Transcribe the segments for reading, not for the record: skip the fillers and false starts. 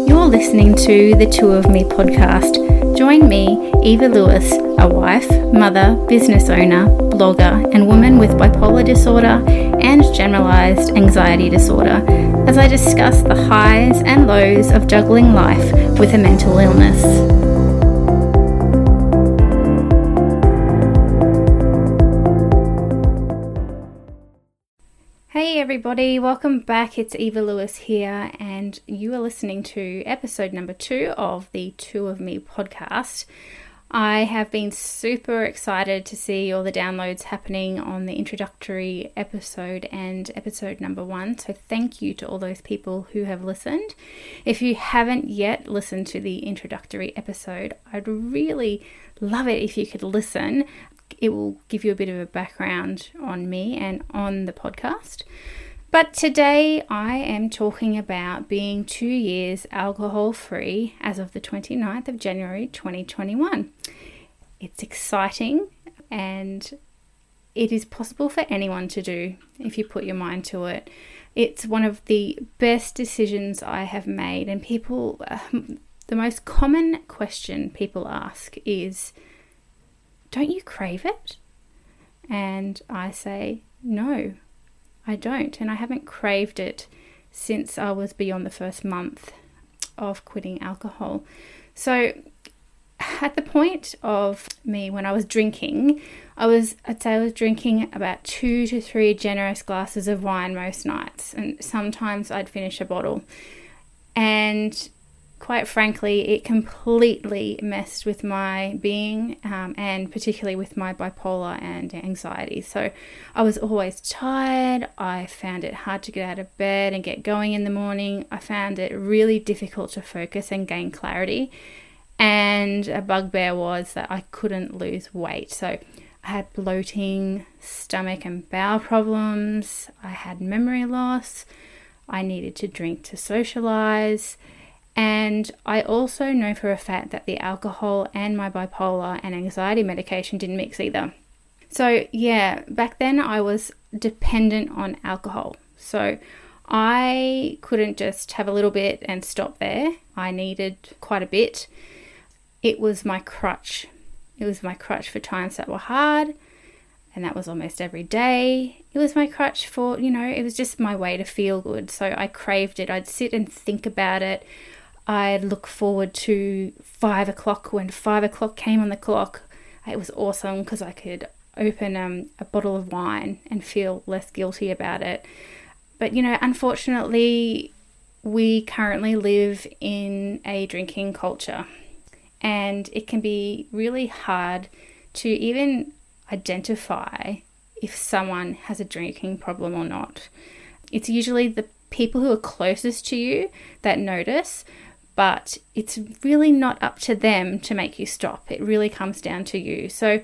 You're listening to the Two of Me podcast. Join me, Eva Lewis, a wife, mother, business owner, blogger, and woman with bipolar disorder and generalized anxiety disorder, as I discuss the highs and lows of juggling life with a mental illness. Hey everybody, welcome back. It's Eva Lewis here, and you are listening to episode number 2 of the Two of Me podcast. I have been super excited to see all the downloads happening on the introductory episode and episode number 1. So thank you to all those people who have listened. If you haven't yet listened to the introductory episode, I'd really love it if you could listen. It will give you a bit of a background on me and on the podcast. But today I am talking about being 2 years alcohol-free as of the 29th of January 2021. It's exciting and it is possible for anyone to do if you put your mind to it. It's one of the best decisions I have made, and people, the most common question people ask is, don't you crave it? And I say, no, I don't. And I haven't craved it since I was beyond the first month of quitting alcohol. So at the point of me when I was drinking, I'd say I was drinking about 2 to 3 generous glasses of wine most nights. And sometimes I'd finish a bottle. And quite frankly, it completely messed with my being and particularly with my bipolar and anxiety. So I was always tired. I found it hard to get out of bed and get going in the morning. I found it really difficult to focus and gain clarity. And a bugbear was that I couldn't lose weight. So I had bloating, stomach and bowel problems. I had memory loss. I needed to drink to socialize. And I also know for a fact that the alcohol and my bipolar and anxiety medication didn't mix either. So yeah, back then I was dependent on alcohol. So I couldn't just have a little bit and stop there. I needed quite a bit. It was my crutch. It was my crutch for times that were hard, and that was almost every day. It was my crutch for, it was just my way to feel good. So I craved it. I'd sit and think about it. I'd look forward to 5 o'clock when 5 o'clock came on the clock. It was awesome because I could open a bottle of wine and feel less guilty about it. But, unfortunately, we currently live in a drinking culture, and it can be really hard to even identify if someone has a drinking problem or not. It's usually the people who are closest to you that notice, but it's really not up to them to make you stop. It really comes down to you. So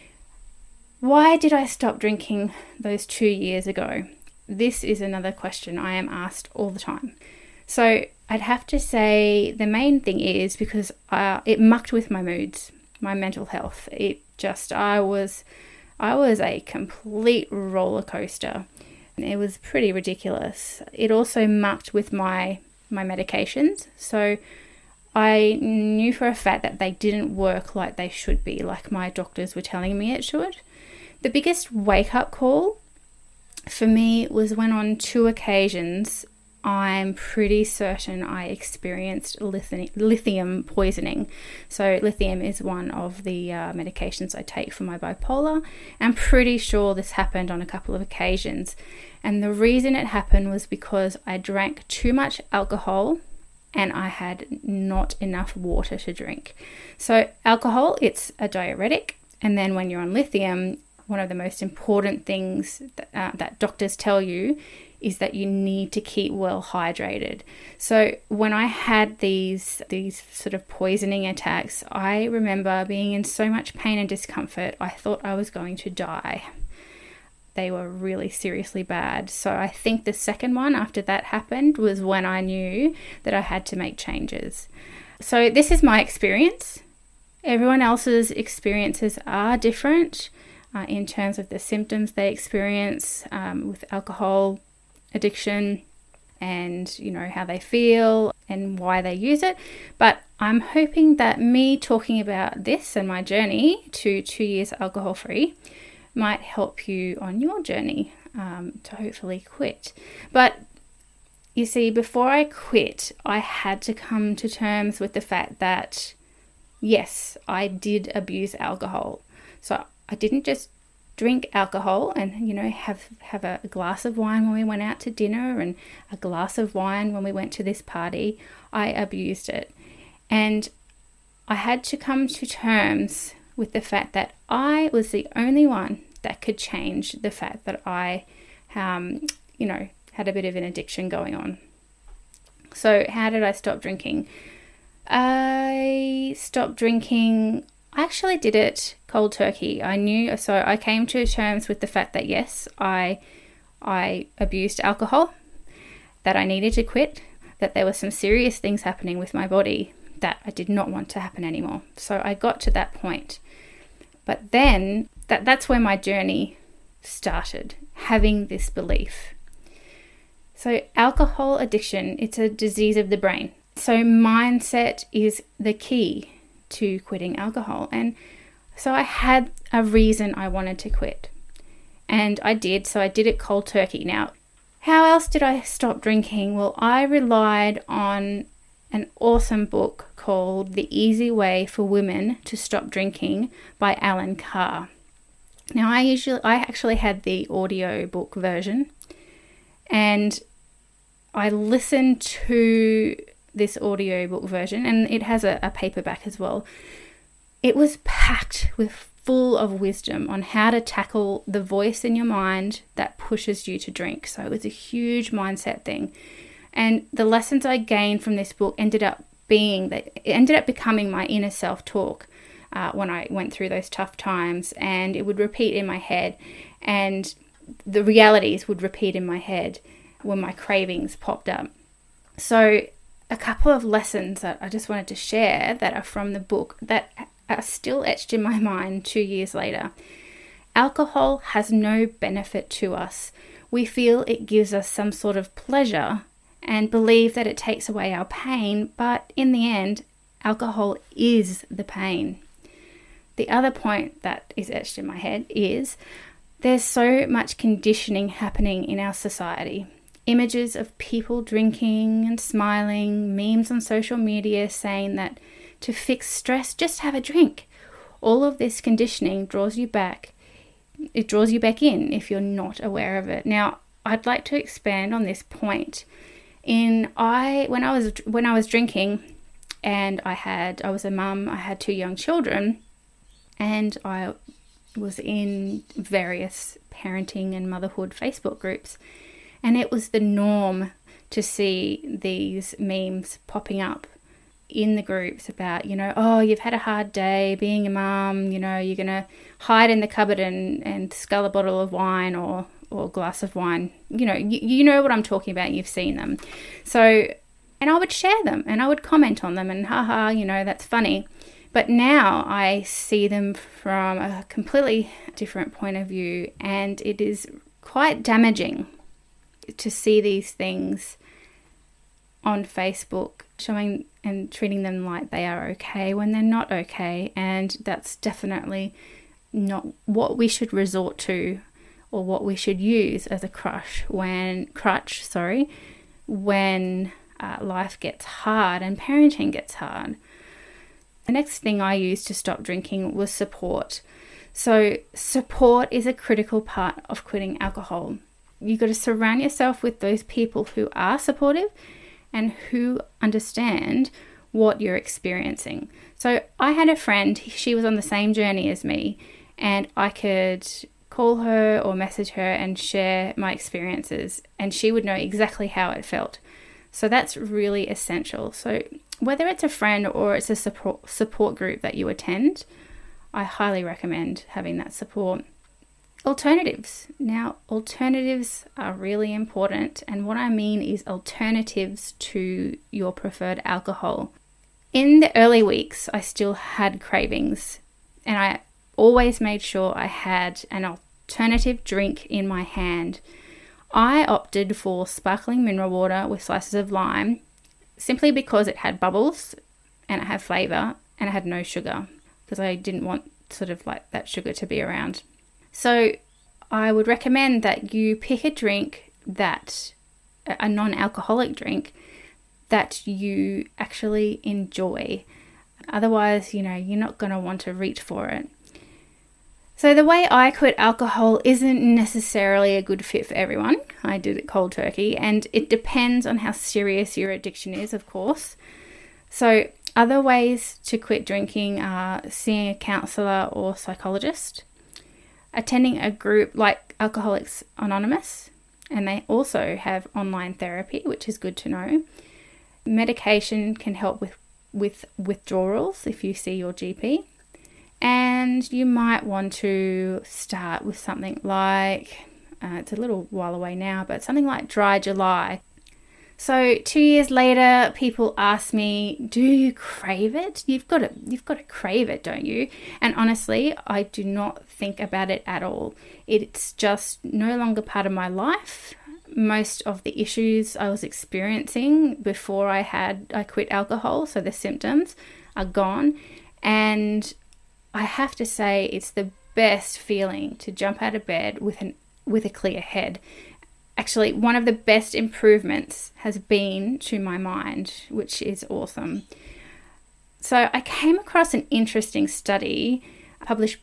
why did I stop drinking those 2 years ago? This is another question I am asked all the time. So I'd have to say the main thing is because it mucked with my moods, my mental health. I was a complete roller coaster. It was pretty ridiculous. It also mucked with my medications. So I knew for a fact that they didn't work like they should be, like my doctors were telling me it should. The biggest wake-up call for me was when on 2 occasions I'm pretty certain I experienced lithium poisoning. So lithium is one of the medications I take for my bipolar. I'm pretty sure this happened on a couple of occasions. And the reason it happened was because I drank too much alcohol and I had not enough water to drink. So alcohol, it's a diuretic. And then when you're on lithium, one of the most important things that doctors tell you is that you need to keep well hydrated. So when I had these sort of poisoning attacks, I remember being in so much pain and discomfort, I thought I was going to die. They were really seriously bad. So I think the second one after that happened was when I knew that I had to make changes. So this is my experience. Everyone else's experiences are different in terms of the symptoms they experience with alcohol addiction. and, how they feel and why they use it. But I'm hoping that me talking about this and my journey to 2 years alcohol-free might help you on your journey to hopefully quit. But you see, before I quit, I had to come to terms with the fact that, yes, I did abuse alcohol. So I didn't just drink alcohol and, have a glass of wine when we went out to dinner and a glass of wine when we went to this party. I abused it. And I had to come to terms with the fact that I was the only one that could change the fact that I, had a bit of an addiction going on. So how did I stop drinking? I stopped drinking. I actually did it cold turkey. So I came to terms with the fact that yes, I abused alcohol, that I needed to quit, that there were some serious things happening with my body that I did not want to happen anymore. So I got to that point. But then that's where my journey started, having this belief. So alcohol addiction, it's a disease of the brain. So mindset is the key to quitting alcohol. And so I had a reason I wanted to quit. And I did. So I did it cold turkey. Now, how else did I stop drinking? Well, I relied on an awesome book called The Easy Way for Women to Stop Drinking by Alan Carr. Now, I actually had the audio book version, and I listened to this audiobook version, and it has a paperback as well. It was packed with full of wisdom on how to tackle the voice in your mind that pushes you to drink. So it was a huge mindset thing. And the lessons I gained from this book ended up becoming my inner self-talk when I went through those tough times, and it would repeat in my head, and the realities would repeat in my head when my cravings popped up. So a couple of lessons that I just wanted to share that are from the book that are still etched in my mind 2 years later. Alcohol has no benefit to us. We feel it gives us some sort of pleasure and believe that it takes away our pain, but in the end, alcohol is the pain. The other point that is etched in my head is there's so much conditioning happening in our society. Images of people drinking and smiling, memes on social media saying that to fix stress, just have a drink. All of this conditioning draws you back. It draws you back in if you're not aware of it. Now, I'd like to expand on this point. When I was drinking, and I was a mum, I had 2 young children, and I was in various parenting and motherhood Facebook groups. And it was the norm to see these memes popping up in the groups about, you've had a hard day being a mum, you're going to hide in the cupboard and scull a bottle of wine or a glass of wine. You know what I'm talking about. You've seen them. So, and I would share them and I would comment on them and haha, that's funny. But now I see them from a completely different point of view, and it is quite damaging to see these things on Facebook showing and treating them like they are okay when they're not okay. And that's definitely not what we should resort to or what we should use as a crutch when life gets hard and parenting gets hard. The next thing I used to stop drinking was support. So support is a critical part of quitting alcohol. You've got to surround yourself with those people who are supportive and who understand what you're experiencing. So I had a friend, she was on the same journey as me, and I could call her or message her and share my experiences, and she would know exactly how it felt. So that's really essential. So whether it's a friend or it's a support group that you attend, I highly recommend having that support. Alternatives. Now, alternatives are really important, and what I mean is alternatives to your preferred alcohol. In the early weeks, I still had cravings, and I always made sure I had an alternative drink in my hand. I opted for sparkling mineral water with slices of lime simply because it had bubbles and it had flavour and it had no sugar, because I didn't want sort of like that sugar to be around. So I would recommend that you pick a drink a non-alcoholic drink that you actually enjoy. Otherwise, you're not going to want to reach for it. So the way I quit alcohol isn't necessarily a good fit for everyone. I did it cold turkey, and it depends on how serious your addiction is, of course. So other ways to quit drinking are seeing a counsellor or psychologist, attending a group like Alcoholics Anonymous, and they also have online therapy, which is good to know. Medication can help with withdrawals if you see your GP. And you might want to start with something like, it's a little while away now, but something like Dry July. So 2 years later, people ask me, do you crave it? You've got to crave it, don't you? And honestly, I do not think about it at all. It's just no longer part of my life. Most of the issues I was experiencing before I quit alcohol, so the symptoms are gone. And I have to say it's the best feeling to jump out of bed with a clear head. Actually, one of the best improvements has been to my mind, which is awesome. So I came across an interesting study published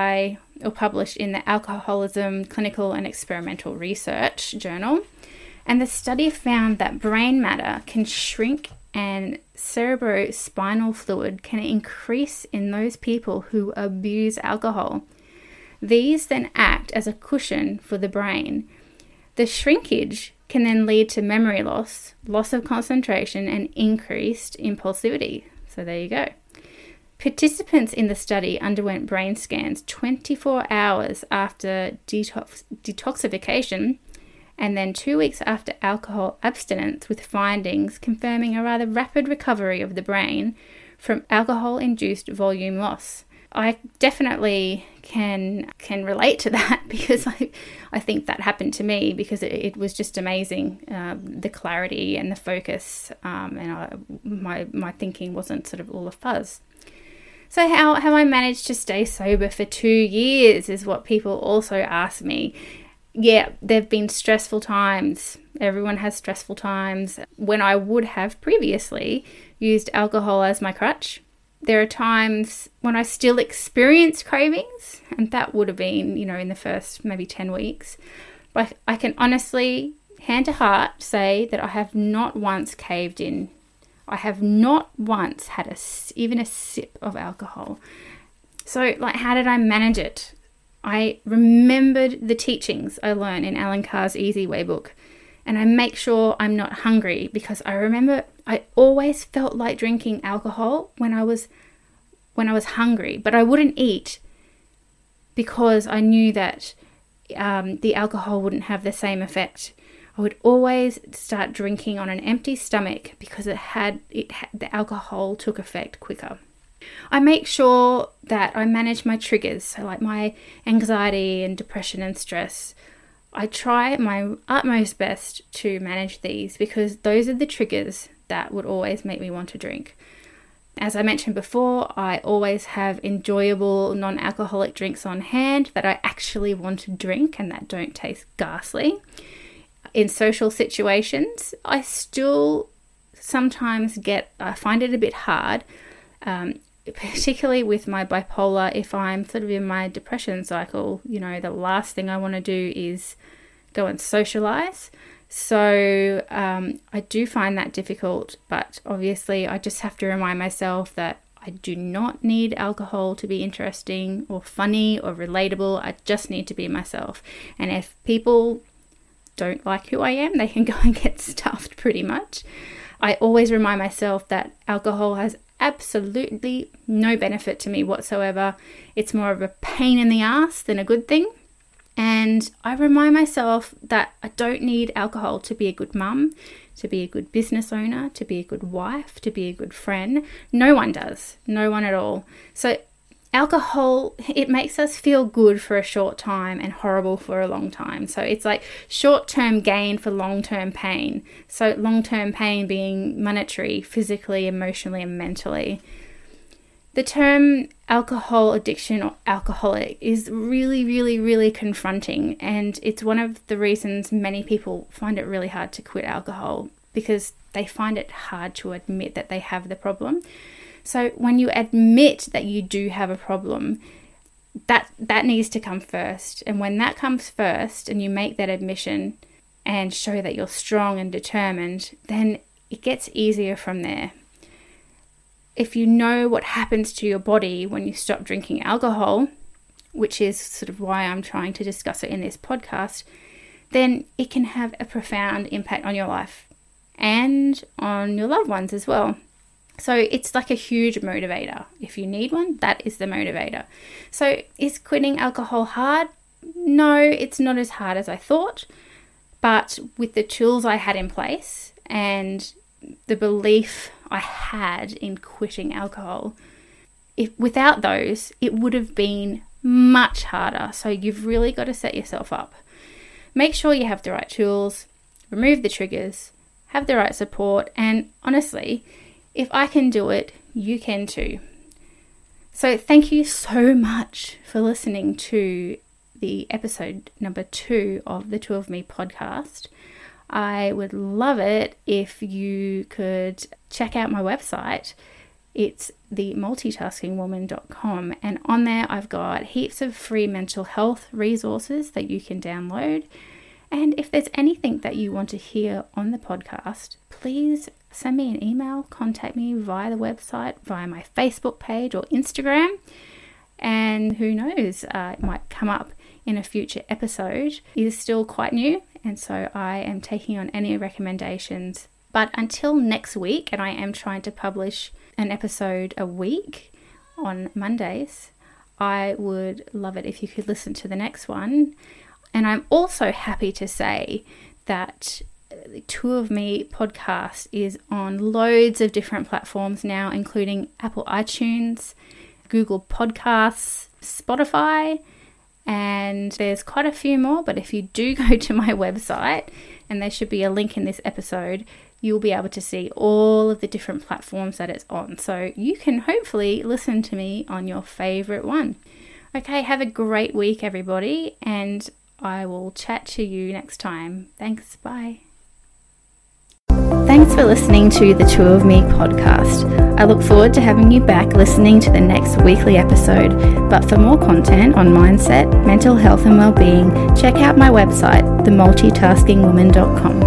in the Alcoholism Clinical and Experimental Research Journal. And the study found that brain matter can shrink and cerebrospinal fluid can increase in those people who abuse alcohol. These then act as a cushion for the brain. The shrinkage can then lead to memory loss of concentration, and increased impulsivity. So there you go. Participants in the study underwent brain scans 24 hours after detoxification and then 2 weeks after alcohol abstinence, with findings confirming a rather rapid recovery of the brain from alcohol-induced volume loss. I definitely can relate to that, because I think that happened to me, because it was just amazing, the clarity and the focus, and my thinking wasn't sort of all a fuzz. So how have I managed to stay sober for 2 years is what people also ask me. Yeah, there have been stressful times. Everyone has stressful times. When I would have previously used alcohol as my crutch, there are times when I still experience cravings, and that would have been, in the first maybe 10 weeks. But I can honestly, hand to heart, say that I have not once caved in. I have not once had even a sip of alcohol. So, how did I manage it? I remembered the teachings I learned in Alan Carr's Easy Way book, and I make sure I'm not hungry, because I remember I always felt like drinking alcohol when I was hungry, but I wouldn't eat because I knew that the alcohol wouldn't have the same effect. I would always start drinking on an empty stomach because the alcohol took effect quicker. I make sure that I manage my triggers, so like my anxiety and depression and stress. I try my utmost best to manage these, because those are the triggers that would always make me want to drink. As I mentioned before, I always have enjoyable non-alcoholic drinks on hand that I actually want to drink and that don't taste ghastly. In social situations, I still sometimes I find it a bit hard, particularly with my bipolar. If I'm sort of in my depression cycle, the last thing I want to do is go and socialize. So I do find that difficult, but obviously I just have to remind myself that I do not need alcohol to be interesting or funny or relatable. I just need to be myself. And if people don't like who I am, they can go and get stuffed pretty much. I always remind myself that alcohol has absolutely no benefit to me whatsoever. It's more of a pain in the ass than a good thing. And I remind myself that I don't need alcohol to be a good mum, to be a good business owner, to be a good wife, to be a good friend. No one does. No one at all. So alcohol, it makes us feel good for a short time and horrible for a long time. So it's like short-term gain for long-term pain. So long-term pain being monetary, physically, emotionally, and mentally. The term alcohol addiction or alcoholic is really, really, really confronting, and it's one of the reasons many people find it really hard to quit alcohol, because they find it hard to admit that they have the problem. So when you admit that you do have a problem, that needs to come first. And when that comes first and you make that admission and show that you're strong and determined, then it gets easier from there. If you know what happens to your body when you stop drinking alcohol, which is sort of why I'm trying to discuss it in this podcast, then it can have a profound impact on your life and on your loved ones as well. So it's like a huge motivator. If you need one, that is the motivator. So is quitting alcohol hard? No, it's not as hard as I thought. But with the tools I had in place and the belief I had in quitting alcohol, without those, it would have been much harder. So you've really got to set yourself up. Make sure you have the right tools, remove the triggers, have the right support, and honestly, if I can do it, you can too. So thank you so much for listening to the episode number 2 of the Two of Me podcast. I would love it if you could check out my website. It's themultitaskingwoman.com, and on there I've got heaps of free mental health resources that you can download. And if there's anything that you want to hear on the podcast, please send me an email, contact me via the website, via my Facebook page or Instagram. And who knows, it might come up in a future episode. It is still quite new, and so I am taking on any recommendations. But until next week, and I am trying to publish an episode a week on Mondays, I would love it if you could listen to the next one. And I'm also happy to say that the Two of Me podcast is on loads of different platforms now, including Apple iTunes, Google Podcasts, Spotify, and there's quite a few more. But if you do go to my website, and there should be a link in this episode, you'll be able to see all of the different platforms that it's on. So you can hopefully listen to me on your favorite one. Okay, have a great week, everybody, and I will chat to you next time. Thanks, bye. Thanks for listening to the Two of Me podcast. I look forward to having you back listening to the next weekly episode. But for more content on mindset, mental health and well-being, check out my website, themultitaskingwoman.com.